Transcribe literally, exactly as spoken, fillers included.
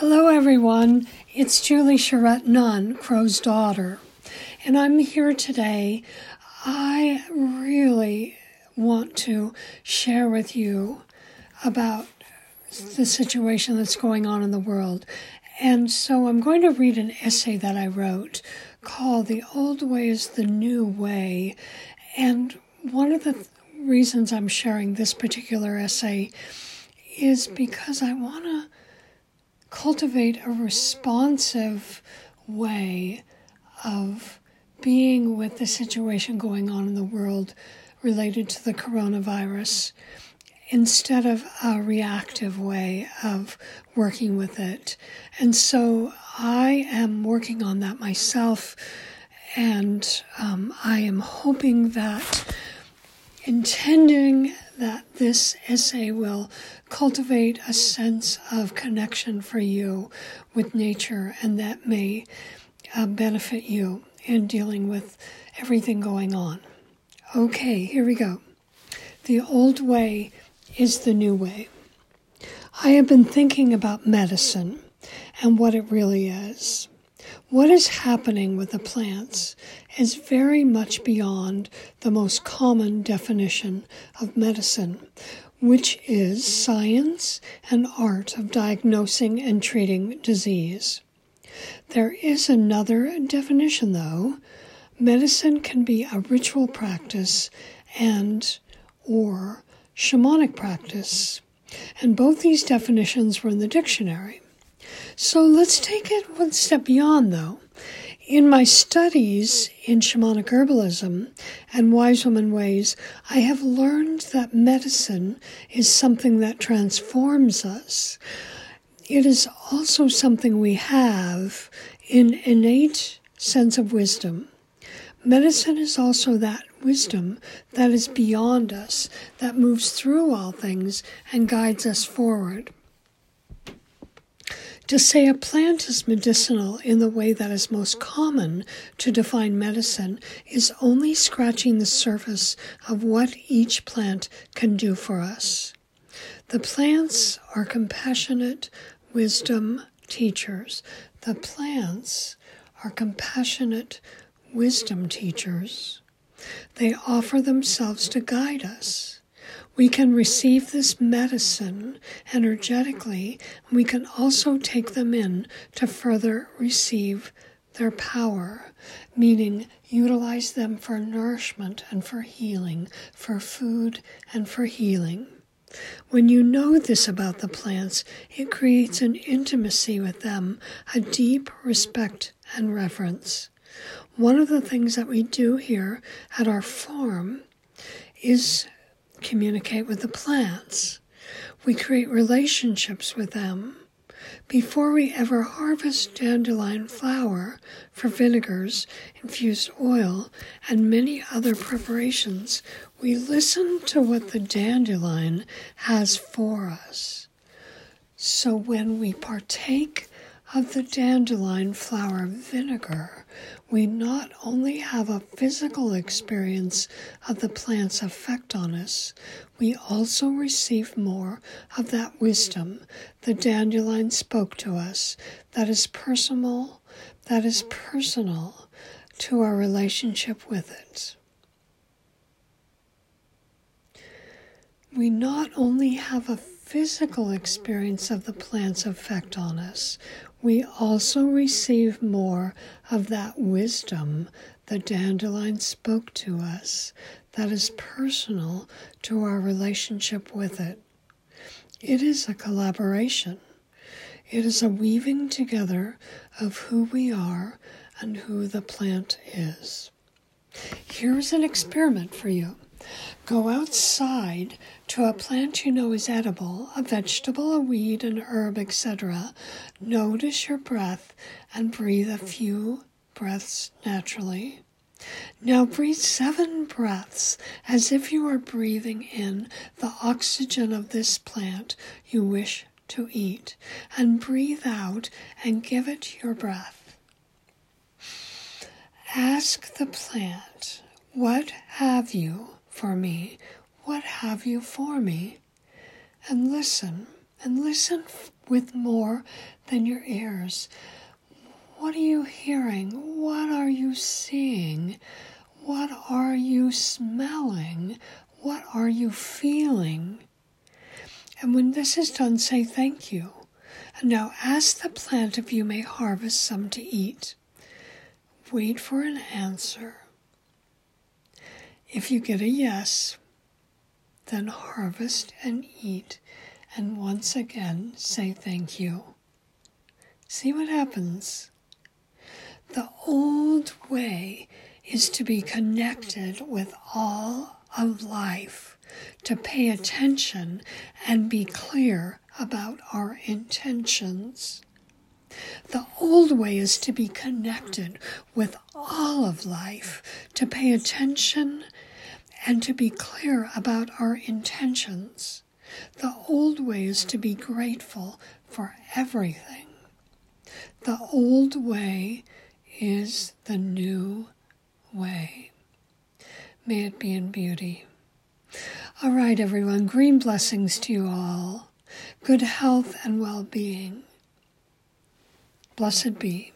Hello everyone, it's Julie Charette Nunn, Crow's daughter, and I'm here today. I really want to share with you about the situation that's going on in the world. And so I'm going to read an essay that I wrote called The Old Way is the New Way. And one of the th- reasons I'm sharing this particular essay is because I want to cultivate a responsive way of being with the situation going on in the world related to the coronavirus instead of a reactive way of working with it. And so I am working on that myself, and um, I am hoping that, intending that this essay will cultivate a sense of connection for you with nature, and that may uh, benefit you in dealing with everything going on. Okay, here we go. The old way is the new way. I have been thinking about medicine and what it really is. What is happening with the plants is very much beyond the most common definition of medicine, which is science and art of diagnosing and treating disease. There is another definition, though. Medicine can be a ritual practice and or shamanic practice, and both these definitions were in the dictionary. So let's take it one step beyond, though. In my studies in shamanic herbalism and wise woman ways, I have learned that medicine is something that transforms us. It is also something we have in innate sense of wisdom. Medicine is also that wisdom that is beyond us, that moves through all things and guides us forward. To say a plant is medicinal in the way that is most common to define medicine is only scratching the surface of what each plant can do for us. The plants are compassionate wisdom teachers. The plants are compassionate wisdom teachers. They offer themselves to guide us. We can receive this medicine energetically, and we can also take them in to further receive their power, meaning utilize them for nourishment and for healing, for food and for healing. When you know this about the plants, it creates an intimacy with them, a deep respect and reverence. One of the things that we do here at our farm is communicate with the plants. We create relationships with them. Before we ever harvest dandelion flower for vinegars, infused oil, and many other preparations, we listen to what the dandelion has for us. So when we partake of the dandelion flower vinegar, we not only have a physical experience of the plant's effect on us, we also receive more of that wisdom the dandelion spoke to us, that is personal, that is personal to our relationship with it. We not only have a physical experience of the plant's effect on us, we also receive more of that wisdom the dandelion spoke to us that is personal to our relationship with it. It is a collaboration. It is a weaving together of who we are and who the plant is. Here's an experiment for you. Go outside to a plant you know is edible, a vegetable, a weed, an herb, et cetera. Notice your breath and breathe a few breaths naturally. Now breathe seven breaths as if you are breathing in the oxygen of this plant you wish to eat, and breathe out and give it your breath. Ask the plant, what have you for me? What have you for me? And listen, and listen with more than your ears. What are you hearing? What are you seeing? What are you smelling? What are you feeling? And when this is done, say thank you. And now ask the plant if you may harvest some to eat. Wait for an answer. If you get a yes, then harvest and eat. And once again, say thank you. See what happens. The old way is to be connected with all of life, to pay attention and be clear about our intentions. The old way is to be connected with all of life, to pay attention and to be clear about our intentions. The old way is to be grateful for everything. The old way is the new way. May it be in beauty. All right, everyone, green blessings to you all. Good health and well-being. Blessed be.